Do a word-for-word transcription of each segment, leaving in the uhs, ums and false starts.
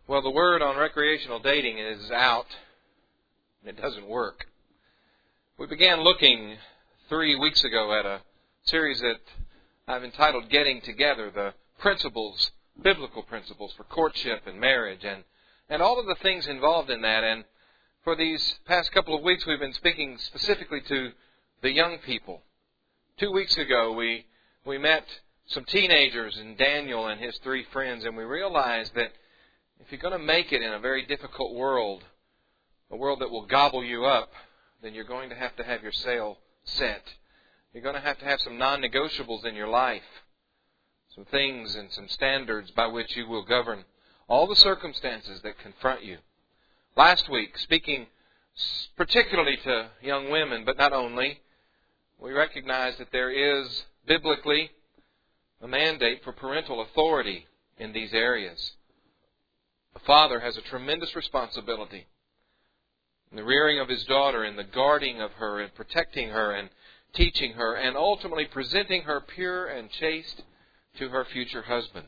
Well, the word on recreational dating is out, and it doesn't work. We began looking three weeks ago at a series that I've entitled Getting Together, the principles, biblical principles for courtship and marriage, and, and all of the things involved in that. And for these past couple of weeks, we've been speaking specifically to the young people. Two weeks ago, we we met some teenagers and Daniel and his three friends, and we realized that if you're going to make it in a very difficult world, a world that will gobble you up, then you're going to have to have your sail set. You're going to have to have some non-negotiables in your life, some things and some standards by which you will govern all the circumstances that confront you. Last week, speaking particularly to young women, but not only, we recognized that there is biblically a mandate for parental authority in these areas. A father has a tremendous responsibility in the rearing of his daughter, in the guarding of her, and protecting her, and teaching her, and ultimately presenting her pure and chaste to her future husband.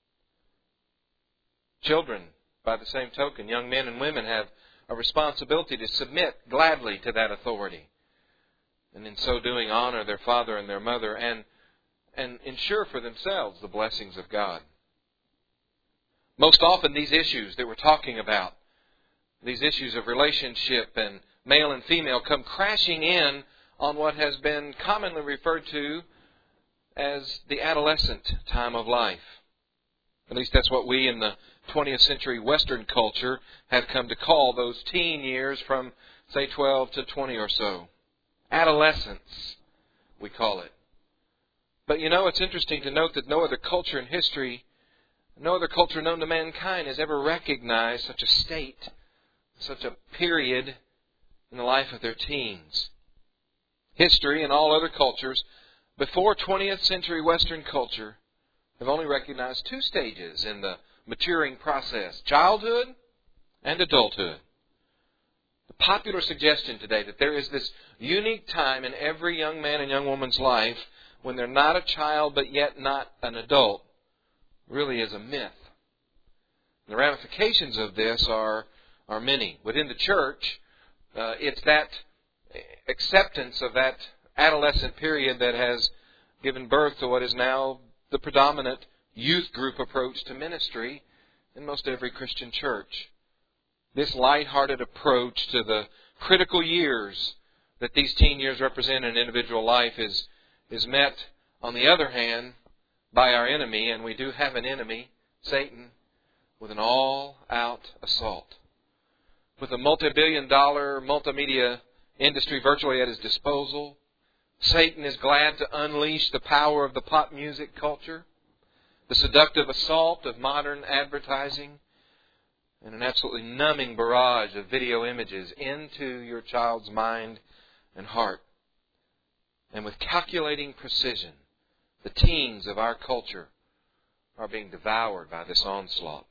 Children, by the same token, young men and women have a responsibility to submit gladly to that authority, and in so doing honor their father and their mother, and, and ensure for themselves the blessings of God. Most often these issues that we're talking about, these issues of relationship and male and female, come crashing in on what has been commonly referred to as the adolescent time of life. At least that's what we in the twentieth century Western culture have come to call those teen years from, say, twelve to twenty or so. Adolescence, we call it. But you know, it's interesting to note that no other culture in history, no other culture known to mankind has ever recognized such a state, such a period in the life of their teens. History and all other cultures before twentieth century Western culture have only recognized two stages in the maturing process, childhood and adulthood. The popular suggestion today that there is this unique time in every young man and young woman's life when they're not a child but yet not an adult really is a myth. The ramifications of this are, are many. Within the church, uh, it's that acceptance of that adolescent period that has given birth to what is now the predominant youth group approach to ministry in most every Christian church. This light-hearted approach to the critical years that these teen years represent in individual life is, is met, on the other hand, by our enemy, and we do have an enemy, Satan, with an all-out assault. With a multi-billion dollar multimedia industry virtually at his disposal, Satan is glad to unleash the power of the pop music culture, the seductive assault of modern advertising, and an absolutely numbing barrage of video images into your child's mind and heart. And with calculating precision, the teens of our culture are being devoured by this onslaught.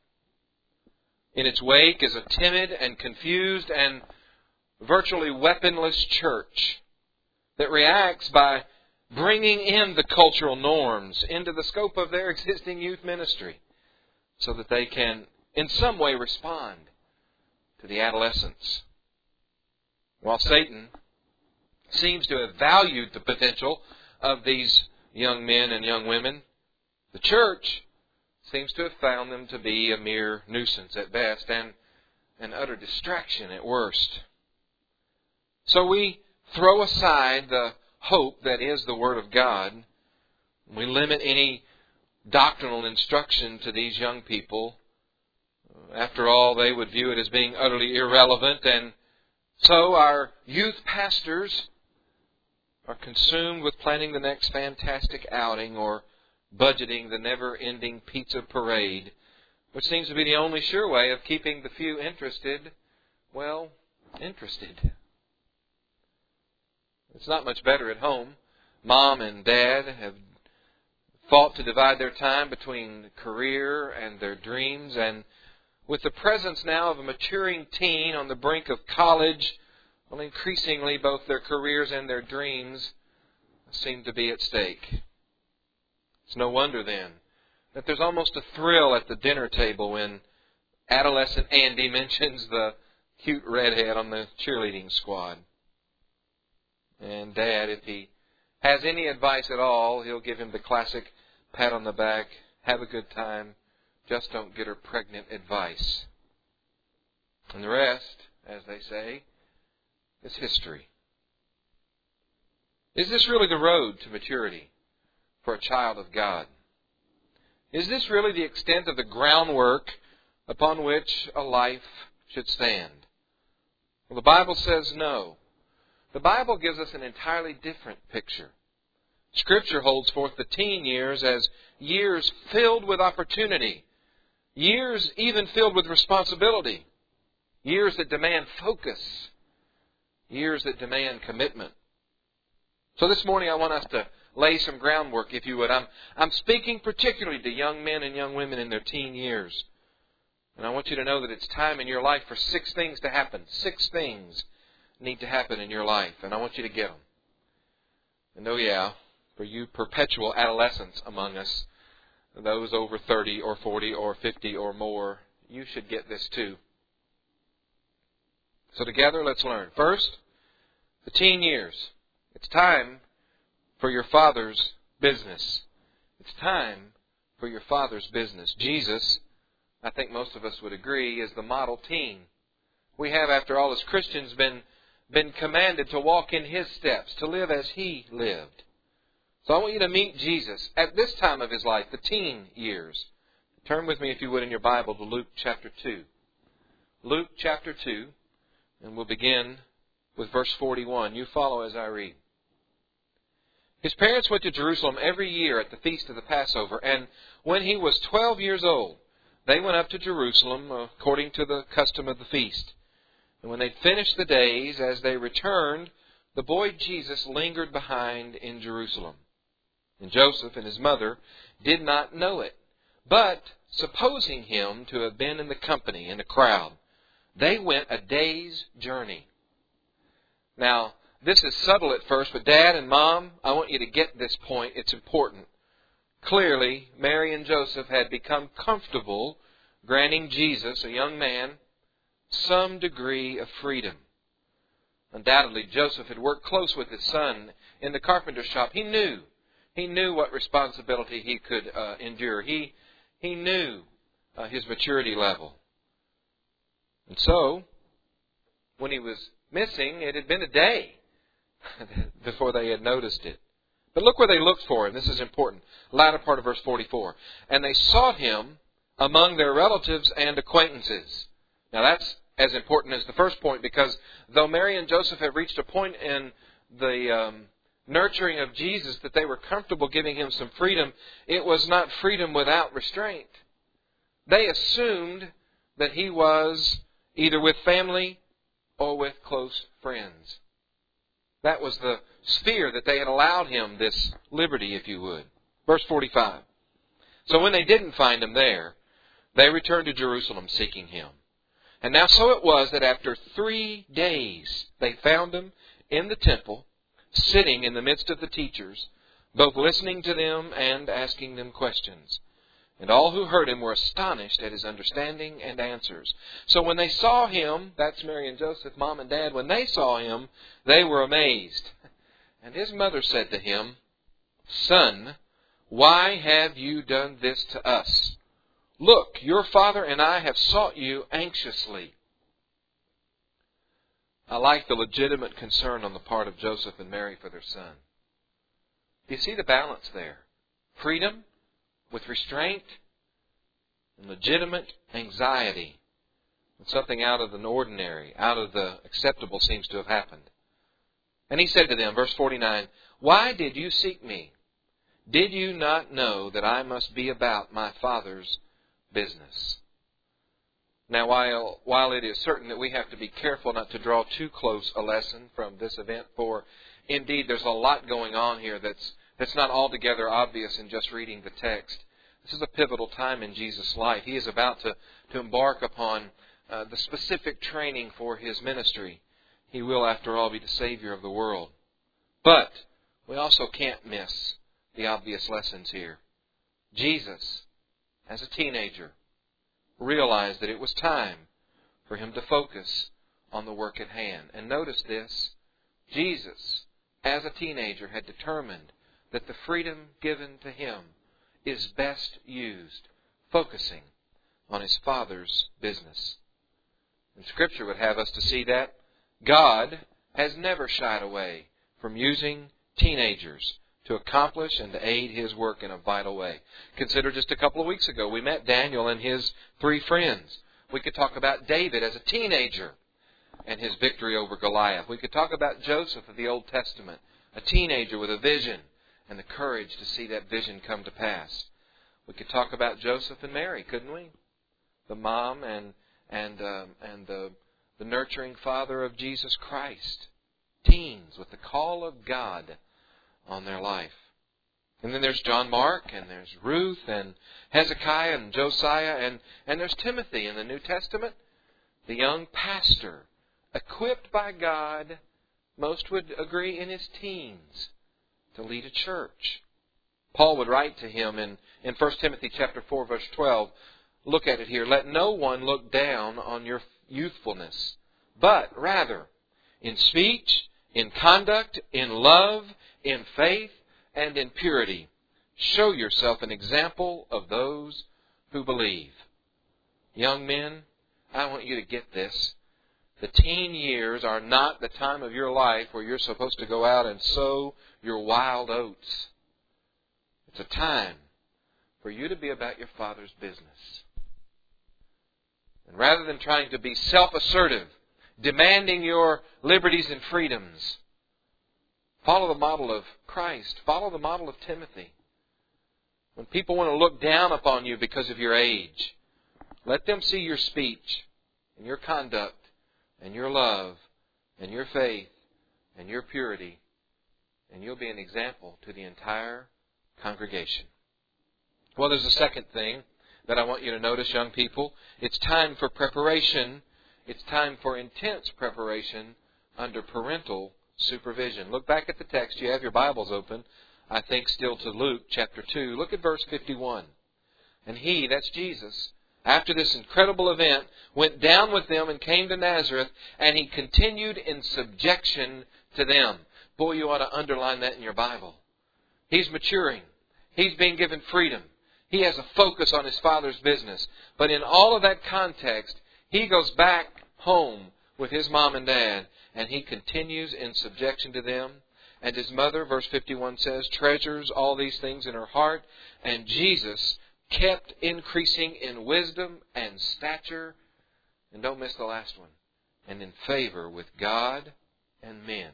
In its wake is a timid and confused and virtually weaponless church that reacts by bringing in the cultural norms into the scope of their existing youth ministry so that they can in some way respond to the adolescents. While Satan seems to have valued the potential of these young men and young women, the church seems to have found them to be a mere nuisance at best and an utter distraction at worst. So we throw aside the hope that is the Word of God. We limit any doctrinal instruction to these young people. After all, they would view it as being utterly irrelevant, and so our youth pastors are consumed with planning the next fantastic outing or budgeting the never-ending pizza parade, which seems to be the only sure way of keeping the few interested, well, interested. It's not much better at home. Mom and Dad have fought to divide their time between career and their dreams, and with the presence now of a maturing teen on the brink of college, well, increasingly both their careers and their dreams seem to be at stake. It's no wonder then that there's almost a thrill at the dinner table when adolescent Andy mentions the cute redhead on the cheerleading squad. And Dad, if he has any advice at all, he'll give him the classic pat on the back, have a good time, just don't get her pregnant advice. And the rest, as they say, is history. Is this really the road to maturity for a child of God? Is this really the extent of the groundwork upon which a life should stand? Well, the Bible says no. The Bible gives us an entirely different picture. Scripture holds forth the teen years as years filled with opportunity, years even filled with responsibility, years that demand focus, years that demand commitment. So this morning I want us to lay some groundwork, if you would. I'm, I'm speaking particularly to young men and young women in their teen years. And I want you to know that it's time in your life for six things to happen. Six things need to happen in your life, and I want you to get them. And oh yeah, for you perpetual adolescents among us, those over thirty or forty or fifty or more, you should get this too. So together, let's learn. First, the teen years. It's time for your Father's business. It's time for your Father's business. Jesus, I think most of us would agree, is the model teen. We have, after all, as Christians, been, been commanded to walk in His steps, to live as He lived. So I want you to meet Jesus at this time of His life, the teen years. Turn with me, if you would, in your Bible to Luke chapter two. Luke chapter two, and we'll begin with verse forty-one. You follow as I read. His parents went to Jerusalem every year at the feast of the Passover, and when he was twelve years old, they went up to Jerusalem according to the custom of the feast. And when they'd finished the days, as they returned, the boy Jesus lingered behind in Jerusalem. And Joseph and his mother did not know it, but supposing him to have been in the company, in the crowd, they went a day's journey. Now, this is subtle at first, but Dad and Mom, I want you to get this point. It's important. Clearly, Mary and Joseph had become comfortable granting Jesus, a young man, some degree of freedom. Undoubtedly, Joseph had worked close with his son in the carpenter's shop. He knew. He knew what responsibility he could uh, endure. He, he knew uh, his maturity level. And so, when he was missing, it had been a day before they had noticed it. But look where they looked for him. This is important. Latter part of verse forty-four. And they sought him among their relatives and acquaintances. Now that's as important as the first point, because though Mary and Joseph had reached a point in the um, nurturing of Jesus that they were comfortable giving him some freedom, it was not freedom without restraint. They assumed that he was either with family or with close friends. That was the sphere that they had allowed him this liberty, if you would. Verse forty-five. So when they didn't find him there, they returned to Jerusalem seeking him. And now so it was that after three days they found him in the temple, sitting in the midst of the teachers, both listening to them and asking them questions. And all who heard him were astonished at his understanding and answers. So when they saw him, that's Mary and Joseph, Mom and Dad, when they saw him, they were amazed. And his mother said to him, Son, why have you done this to us? Look, your father and I have sought you anxiously. I like the legitimate concern on the part of Joseph and Mary for their son. Do you see the balance there? Freedom with restraint and legitimate anxiety. And something out of the ordinary, out of the acceptable seems to have happened. And he said to them, verse forty-nine, Why did you seek me? Did you not know that I must be about my Father's business? Now, while, while it is certain that we have to be careful not to draw too close a lesson from this event, for indeed there's a lot going on here that's It's not altogether obvious in just reading the text. This is a pivotal time in Jesus' life. He is about to, to embark upon uh, the specific training for his ministry. He will, after all, be the Savior of the world. But we also can't miss the obvious lessons here. Jesus, as a teenager, realized that it was time for him to focus on the work at hand. And notice this, Jesus, as a teenager, had determined that the freedom given to him is best used focusing on his Father's business. And Scripture would have us to see that God has never shied away from using teenagers to accomplish and to aid His work in a vital way. Consider just a couple of weeks ago, we met Daniel and his three friends. We could talk about David as a teenager and his victory over Goliath. We could talk about Joseph of the Old Testament, a teenager with a vision and the courage to see that vision come to pass. We could talk about Joseph and Mary, couldn't we? The mom and and um, and the the nurturing father of Jesus Christ. Teens with the call of God on their life. And then there's John Mark, and there's Ruth, and Hezekiah, and Josiah, and, and there's Timothy in the New Testament, the young pastor, equipped by God, most would agree, in his teens, to lead a church. Paul would write to him in, in First Timothy chapter four, verse twelve, look at it here, let no one look down on your youthfulness, but rather in speech, in conduct, in love, in faith, and in purity, show yourself an example of those who believe. Young men, I want you to get this. The teen years are not the time of your life where you're supposed to go out and sow your wild oats. It's a time for you to be about your Father's business. And rather than trying to be self-assertive, demanding your liberties and freedoms, follow the model of Christ. Follow the model of Timothy. When people want to look down upon you because of your age, let them see your speech and your conduct and your love and your faith and your purity, and you'll be an example to the entire congregation. Well, there's a second thing that I want you to notice, young people. It's time for preparation. It's time for intense preparation under parental supervision. Look back at the text. You have your Bibles open, I think still to Luke chapter two. Look at verse fifty-one. And he, that's Jesus, after this incredible event, went down with them and came to Nazareth, and he continued in subjection to them. Boy, you ought to underline that in your Bible. He's maturing. He's being given freedom. He has a focus on his Father's business. But in all of that context, he goes back home with his mom and dad, and he continues in subjection to them. And his mother, verse fifty-one says, treasures all these things in her heart. And Jesus kept increasing in wisdom and stature, and don't miss the last one, and in favor with God and men.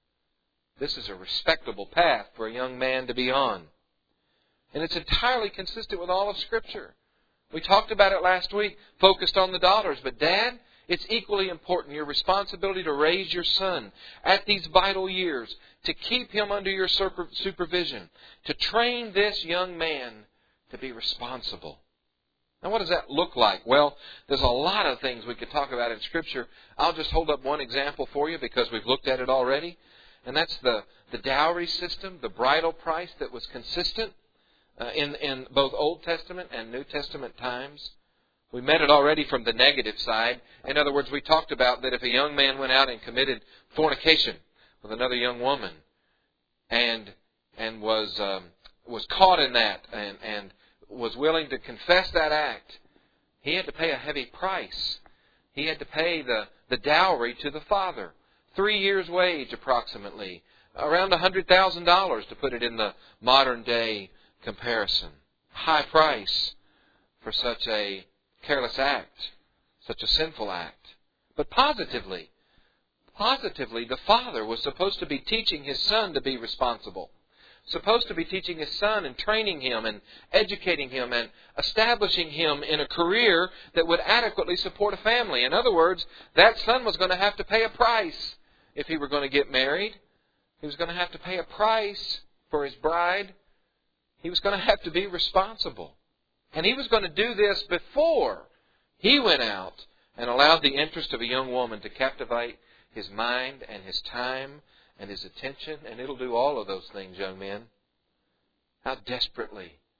This is a respectable path for a young man to be on. And it's entirely consistent with all of Scripture. We talked about it last week, focused on the daughters. But Dad, it's equally important, your responsibility to raise your son at these vital years, to keep him under your supervision, to train this young man to be responsible. Now, what does that look like? Well, there's a lot of things we could talk about in Scripture. I'll just hold up one example for you because we've looked at it already. And that's the, the dowry system, the bridal price that was consistent uh, in, in both Old Testament and New Testament times. We met it already from the negative side. In other words, we talked about that if a young man went out and committed fornication with another young woman and and was um, was caught in that and, and was willing to confess that act, he had to pay a heavy price. He had to pay the, the dowry to the father. Three years' wage approximately. Around one hundred thousand dollars to put it in the modern day comparison. High price for such a careless act, such a sinful act. But positively, positively, the father was supposed to be teaching his son to be responsible. Supposed to be teaching his son and training him and educating him and establishing him in a career that would adequately support a family. In other words, that son was going to have to pay a price if he were going to get married. He was going to have to pay a price for his bride. He was going to have to be responsible. And he was going to do this before he went out and allowed the interest of a young woman to captivate his mind and his time and his attention. And it'll do all of those things, young men. How desperately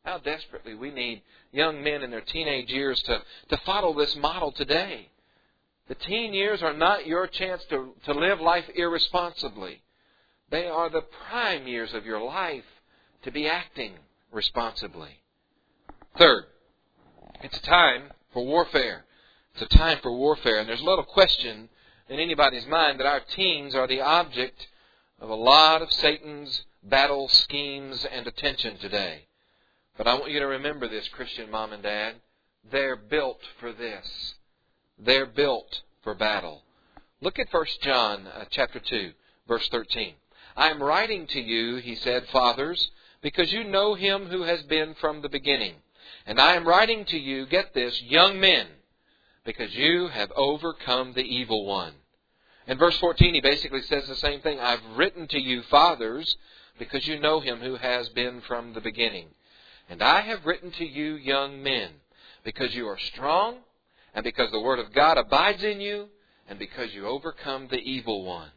How desperately we need young men in their teenage years to, to follow this model today. The teen years are not your chance to, to live life irresponsibly. They are the prime years of your life to be acting responsibly. Third, it's a time for warfare. It's a time for warfare. And there's little question in anybody's mind that our teens are the object of a lot of Satan's battle schemes and attention today. But I want you to remember this, Christian mom and dad. They're built for this. They're built for battle. Look at First John uh, chapter two, verse thirteen. I am writing to you, he said, fathers, because you know him who has been from the beginning. And I am writing to you, get this, young men, because you have overcome the evil one. In verse fourteen, he basically says the same thing. I've written to you, fathers, because you know him who has been from the beginning. And I have written to you, young men, because you are strong, and because the word of God abides in you, and because you overcome the evil one.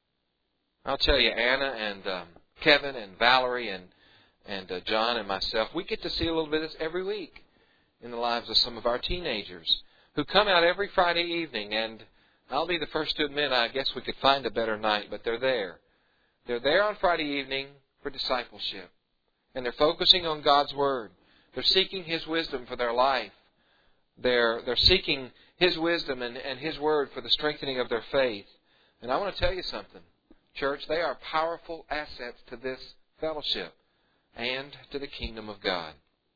I'll tell you, Anna and um, Kevin and Valerie and, and uh, John and myself, we get to see a little bit of this every week in the lives of some of our teenagers who come out every Friday evening. And I'll be the first to admit, I guess we could find a better night, but they're there. They're there on Friday evening for discipleship. And they're focusing on God's Word. They're seeking His wisdom for their life. They're, they're seeking His wisdom and, and His Word for the strengthening of their faith. And I want to tell you something, church. They are powerful assets to this fellowship and to the kingdom of God.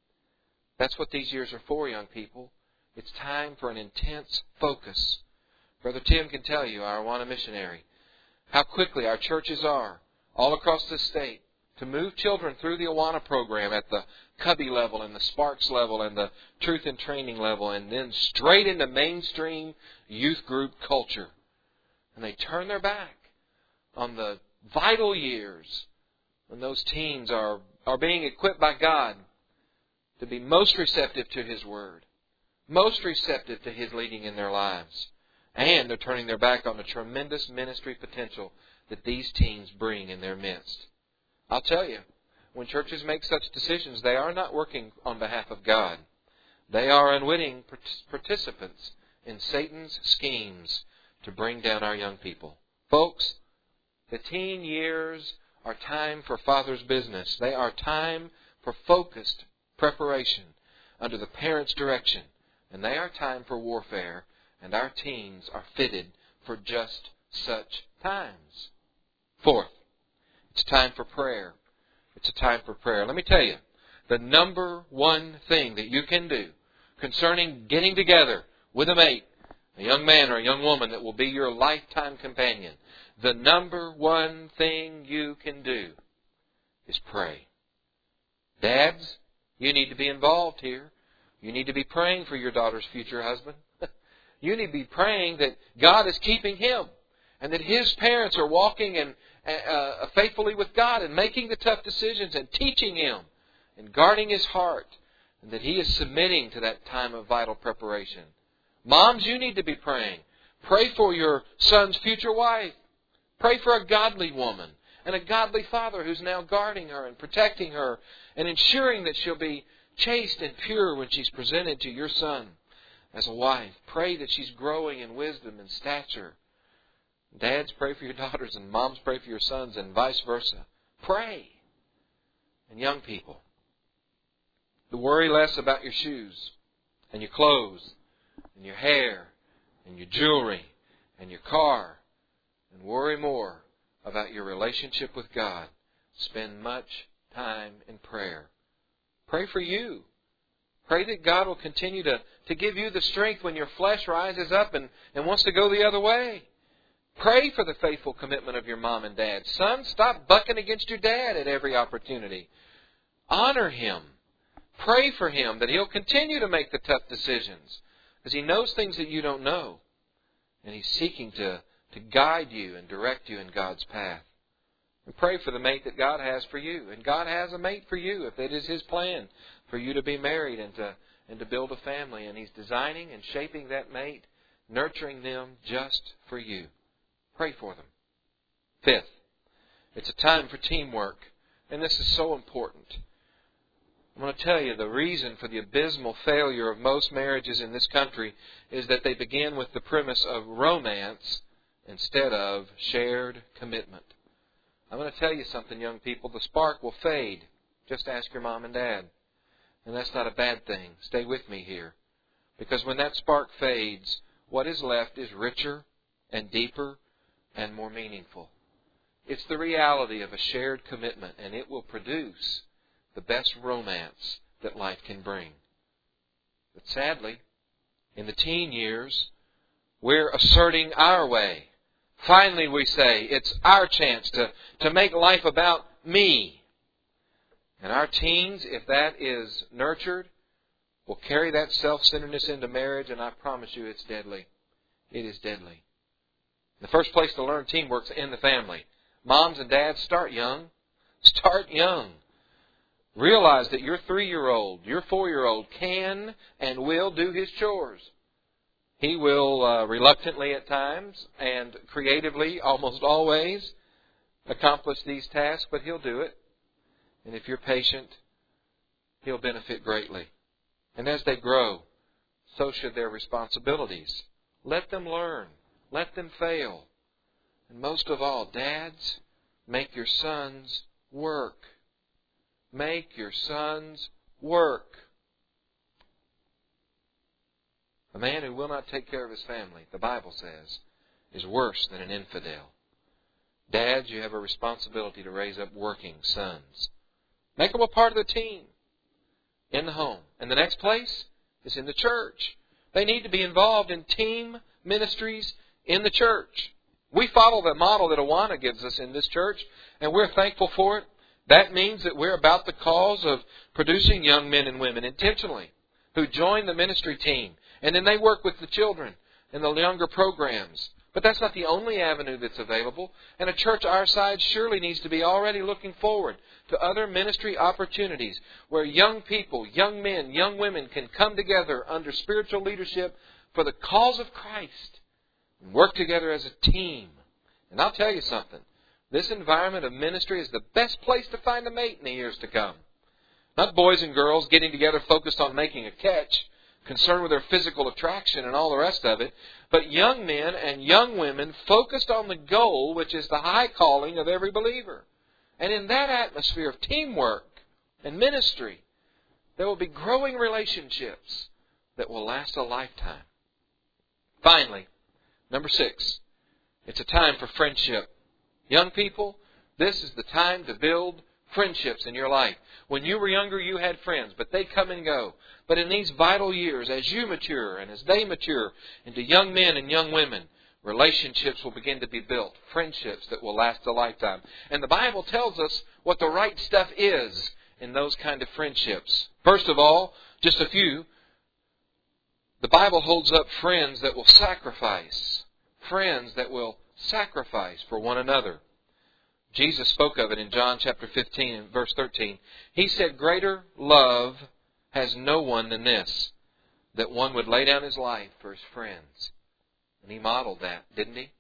That's what these years are for, young people. It's time for an intense focus. Brother Tim can tell you, our Awana missionary, how quickly our churches are all across this state to move children through the Awana program at the Cubby level and the Sparks level and the Truth and Training level, and then straight into mainstream youth group culture. And they turn their back on the vital years when those teens are, are being equipped by God to be most receptive to His Word, most receptive to His leading in their lives. And they're turning their back on the tremendous ministry potential that these teens bring in their midst. I'll tell you, when churches make such decisions, they are not working on behalf of God. They are unwitting participants in Satan's schemes to bring down our young people. Folks, the teen years are time for Father's business. They are time for focused preparation under the parents' direction. And they are time for warfare. And our teens are fitted for just such times. Fourth, it's time for prayer. It's a time for prayer. Let me tell you, the number one thing that you can do concerning getting together with a mate, a young man or a young woman that will be your lifetime companion, the number one thing you can do is pray. Dads, you need to be involved here. You need to be praying for your daughter's future husband. You need to be praying that God is keeping him and that his parents are walking in, uh, faithfully with God and making the tough decisions and teaching him and guarding his heart, and that he is submitting to that time of vital preparation. Moms, you need to be praying. Pray for your son's future wife. Pray for a godly woman and a godly father who's now guarding her and protecting her and ensuring that she'll be chaste and pure when she's presented to your son as a wife. Pray that she's growing in wisdom and stature. Dads, pray for your daughters, and moms, pray for your sons, and vice versa. Pray. And young people, to worry less about your shoes and your clothes and your hair and your jewelry and your car, and worry more about your relationship with God. Spend much time in prayer. Pray for you. Pray that God will continue to, to give you the strength when your flesh rises up and, and wants to go the other way. Pray for the faithful commitment of your mom and dad. Son, stop bucking against your dad at every opportunity. Honor him. Pray for him that he'll continue to make the tough decisions, because he knows things that you don't know. And he's seeking to, to guide you and direct you in God's path. And pray for the mate that God has for you. And God has a mate for you if it is His plan for you to be married and to, and to build a family. And He's designing and shaping that mate, nurturing them just for you. Pray for them. Fifth, it's a time for teamwork. And this is so important. I'm going to tell you the reason for the abysmal failure of most marriages in this country is that they begin with the premise of romance instead of shared commitment. I'm going to tell you something, young people. The spark will fade. Just ask your mom and dad. And that's not a bad thing. Stay with me here. Because when that spark fades, what is left is richer and deeper and more meaningful. It's the reality of a shared commitment, and it will produce the best romance that life can bring. But sadly, in the teen years, we're asserting our way. Finally, we say, it's our chance to, to make life about me. And our teens, if that is nurtured, will carry that self-centeredness into marriage, and I promise you it's deadly. It is deadly. The first place to learn teamwork is in the family. Moms and dads, start young. Start young. Realize that your three-year-old, your four-year-old can and will do his chores. He will uh, reluctantly at times and creatively almost always accomplish these tasks, but he'll do it. And if you're patient, he'll benefit greatly. And as they grow, so should their responsibilities. Let them learn. Let them fail. And most of all, dads, make your sons work. Make your sons work. A man who will not take care of his family, the Bible says, is worse than an infidel. Dads, you have a responsibility to raise up working sons. Make them a part of the team in the home. And the next place is in the church. They need to be involved in team ministries in the church. We follow the model that Awana gives us in this church, and we're thankful for it. That means that we're about the cause of producing young men and women intentionally who join the ministry team, and then they work with the children in the younger programs. But that's not the only avenue that's available, and a church our size surely needs to be already looking forward to other ministry opportunities where young people, young men, young women can come together under spiritual leadership for the cause of Christ and work together as a team. And I'll tell you something. This environment of ministry is the best place to find a mate in the years to come. Not boys and girls getting together focused on making a catch, concerned with their physical attraction and all the rest of it, but young men and young women focused on the goal, which is the high calling of every believer. And in that atmosphere of teamwork and ministry, there will be growing relationships that will last a lifetime. Finally, number six, it's a time for friendship. Young people, this is the time to build friendships in your life. When you were younger, you had friends, but they come and go. But in these vital years, as you mature and as they mature into young men and young women, relationships will begin to be built, friendships that will last a lifetime. And the Bible tells us what the right stuff is in those kind of friendships. First of all, just a few. The Bible holds up friends that will sacrifice. Friends that will sacrifice for one another. Jesus spoke of it in John chapter fifteen and verse thirteen. He said, "Greater love has no one than this, that one would lay down his life for his friends." And He modeled that, didn't He?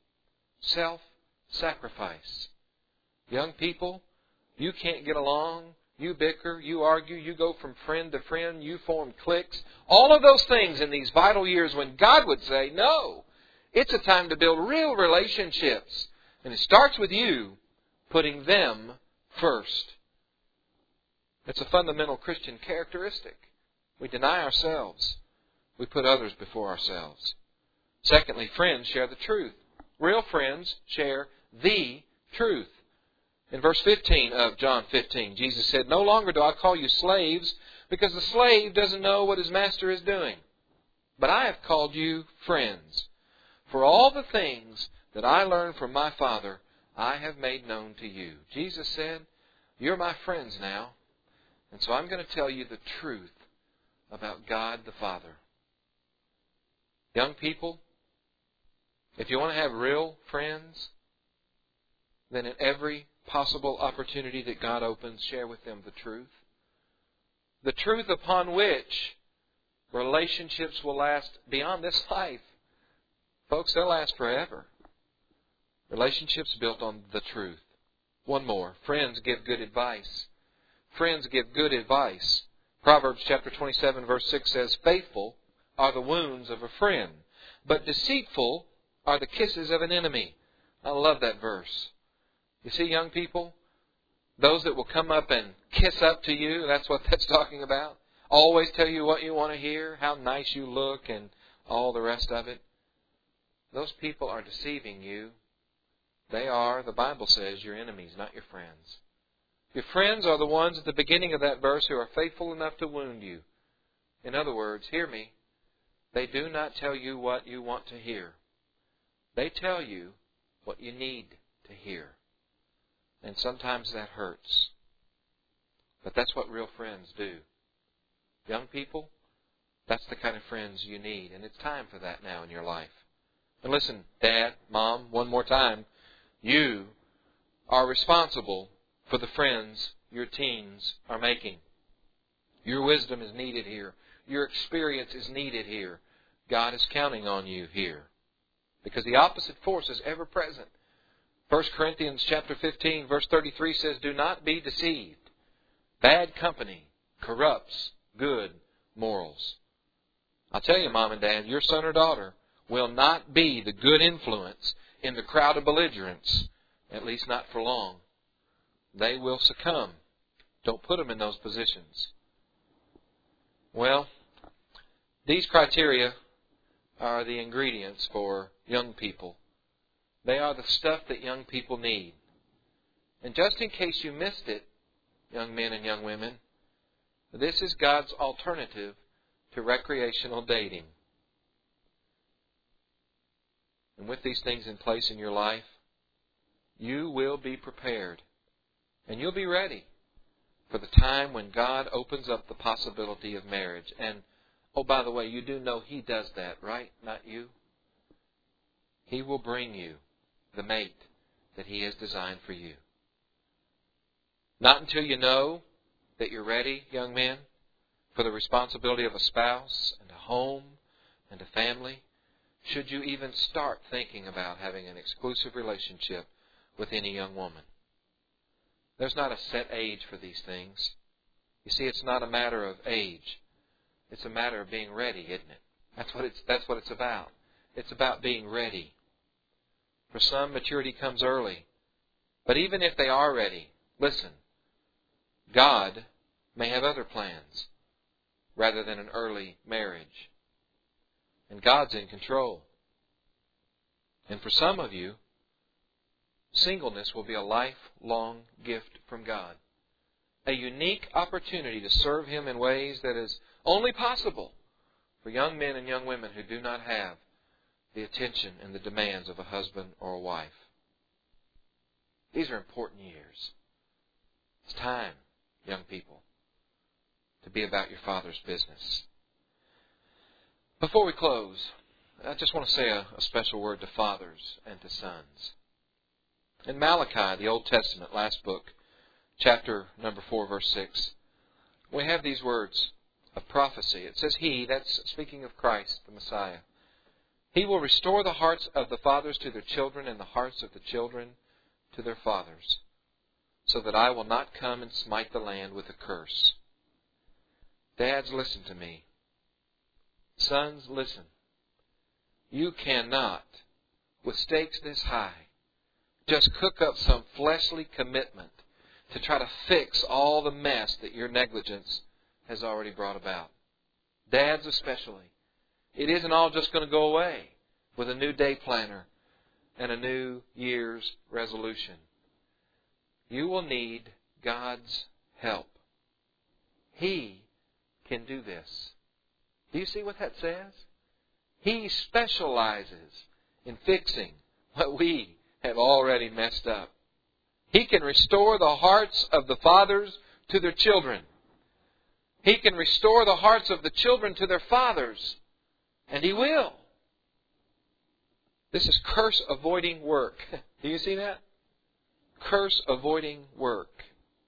Self-sacrifice. Young people, you can't get along, you bicker, you argue, you go from friend to friend, you form cliques. All of those things in these vital years when God would say, no, it's a time to build real relationships. And it starts with you putting them first. It's a fundamental Christian characteristic. We deny ourselves. We put others before ourselves. Secondly, friends share the truth. Real friends share the truth. In verse fifteen of John fifteen, Jesus said, "No longer do I call you slaves, because the slave doesn't know what his master is doing. But I have called you friends. For all the things that I learned from my Father, I have made known to you." Jesus said, "You're my friends now. And so I'm going to tell you the truth about God the Father." Young people, if you want to have real friends, then in every possible opportunity that God opens, share with them the truth. The truth upon which relationships will last beyond this life. Folks, they'll last forever. Relationships built on the truth. One more. Friends give good advice. Friends give good advice. Proverbs chapter twenty-seven verse six says, "Faithful are the wounds of a friend, but deceitful are the kisses of an enemy." I love that verse. You see, young people, those that will come up and kiss up to you, that's what that's talking about. Always tell you what you want to hear, how nice you look, and all the rest of it. Those people are deceiving you. They are, the Bible says, your enemies, not your friends. Your friends are the ones at the beginning of that verse who are faithful enough to wound you. In other words, hear me, they do not tell you what you want to hear. They tell you what you need to hear. And sometimes that hurts. But that's what real friends do. Young people, that's the kind of friends you need. And it's time for that now in your life. And listen, Dad, Mom, one more time. You are responsible for the friends your teens are making. Your wisdom is needed here. Your experience is needed here. God is counting on you here. Because the opposite force is ever present. First Corinthians chapter fifteen verse thirty-three says, "Do not be deceived. Bad company corrupts good morals." I'll tell you, Mom and Dad, your son or daughter will not be the good influence in the crowd of belligerents, at least not for long. They will succumb. Don't put them in those positions. Well, these criteria are the ingredients for young people. They are the stuff that young people need. And just in case you missed it, young men and young women, this is God's alternative to recreational dating. And with these things in place in your life, you will be prepared. And you'll be ready for the time when God opens up the possibility of marriage. And, oh, by the way, you do know He does that, right? Not you. He will bring you the mate that He has designed for you. Not until you know that you're ready, young men, for the responsibility of a spouse and a home and a family, should you even start thinking about having an exclusive relationship with any young woman. There's not a set age for these things. You see, it's not a matter of age. It's a matter of being ready, isn't it? That's what it's, that's what it's about. It's about being ready. For some, maturity comes early. But even if they are ready, listen, God may have other plans rather than an early marriage. And God's in control. And for some of you, singleness will be a lifelong gift from God. A unique opportunity to serve Him in ways that is only possible for young men and young women who do not have the attention and the demands of a husband or a wife. These are important years. It's time, young people, to be about your Father's business. Before we close, I just want to say a, a special word to fathers and to sons. In Malachi, the Old Testament, last book, chapter number four, verse six, we have these words of prophecy. It says, He, that's speaking of Christ, the Messiah, He will restore the hearts of the fathers to their children and the hearts of the children to their fathers, so that I will not come and smite the land with a curse. Dads, listen to me. Sons, listen. You cannot, with stakes this high, just cook up some fleshly commitment to try to fix all the mess that your negligence has already brought about. Dads especially. It isn't all just going to go away with a new day planner and a new year's resolution. You will need God's help. He can do this. Do you see what that says? He specializes in fixing what we have already messed up. He can restore the hearts of the fathers to their children. He can restore the hearts of the children to their fathers. And He will. This is curse-avoiding work. Do you see that? Curse-avoiding work.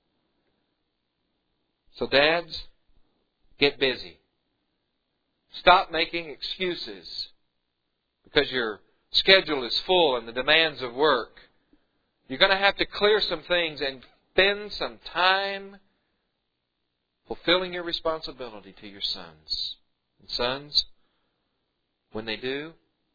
So dads, get busy. Stop making excuses because your schedule is full and the demands of work. You're going to have to clear some things and spend some time fulfilling your responsibility to your sons. And sons, when they do,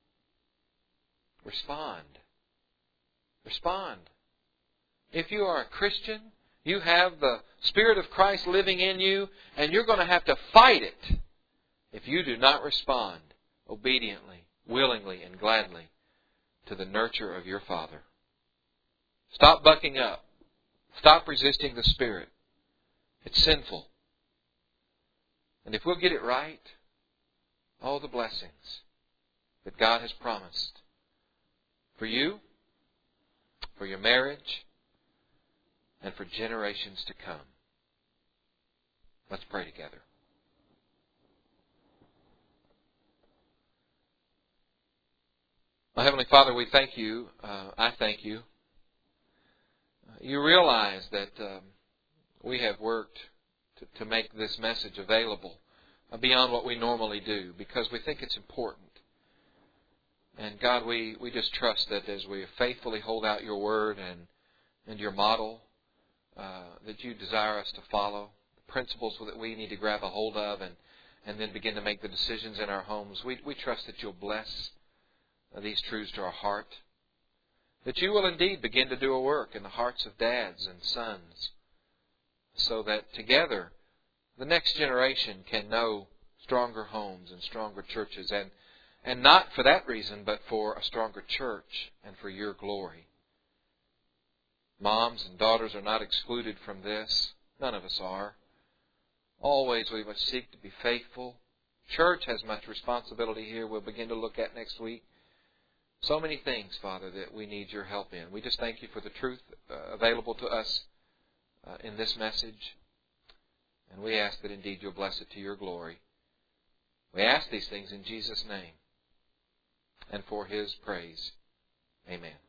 respond. Respond. If you are a Christian, you have the Spirit of Christ living in you, and you're going to have to fight it if you do not respond obediently, willingly, and gladly to the nurture of your Father. Stop bucking up. Stop resisting the Spirit. It's sinful. And if we'll get it right, all the blessings that God has promised for you, for your marriage, and for generations to come. Let's pray together. My Heavenly Father, we thank you. Uh, I thank you. You realize that um, we have worked to, to make this message available beyond what we normally do because we think it's important. And God, we, we just trust that as we faithfully hold out your word and, and your model, uh, that you desire us to follow, the principles that we need to grab a hold of and, and then begin to make the decisions in our homes. We, we trust that you'll bless these truths to our heart, that you will indeed begin to do a work in the hearts of dads and sons so that together the next generation can know stronger homes and stronger churches, and, and not for that reason, but for a stronger church and for your glory. Moms and daughters are not excluded from this. None of us are. Always we must seek to be faithful. Church has much responsibility here we'll begin to look at next week. So many things, Father, that we need your help in. We just thank you for the truth uh, available to us uh, in this message. And we ask that indeed you'll bless it to your glory. We ask these things in Jesus' name and for his praise. Amen.